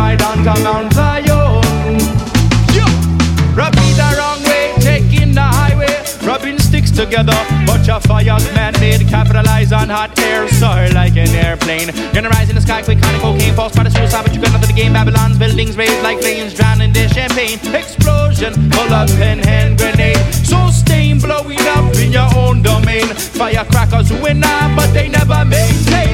ride on to Mount Zion. Yo! Rubbing the wrong way, taking the highway, rubbing sticks together, but your fire's man-made. Capitalize on hot air, soar like an airplane. Gonna rise in the sky, quick kind of cocaine, false by the suicide, but you got nothing to gain. Babylon's buildings raised like flames, drowning in champagne. Explosion, pull up hand grenade. So stain blowing up in your own domain. Firecrackers win now, but they never maintain.